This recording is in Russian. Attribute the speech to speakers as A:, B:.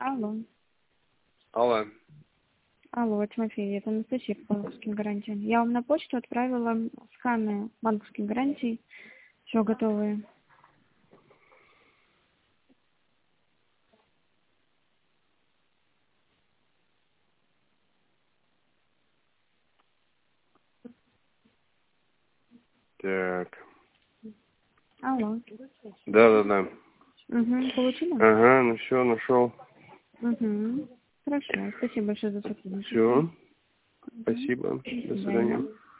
A: Алло.
B: Алло.
A: Алло, Тимофей, это Анастасия по банковским гарантиям. Я вам на почту отправила сканы банковских гарантий. Все готовые.
B: Так.
A: Алло.
B: Да.
A: Угу, получила?
B: Ага, ну все, нашел.
A: Угу. Хорошо, спасибо большое за сотрудничество.
B: Все.
A: Угу.
B: Спасибо.
A: До
B: До
A: свидания.
B: свидания.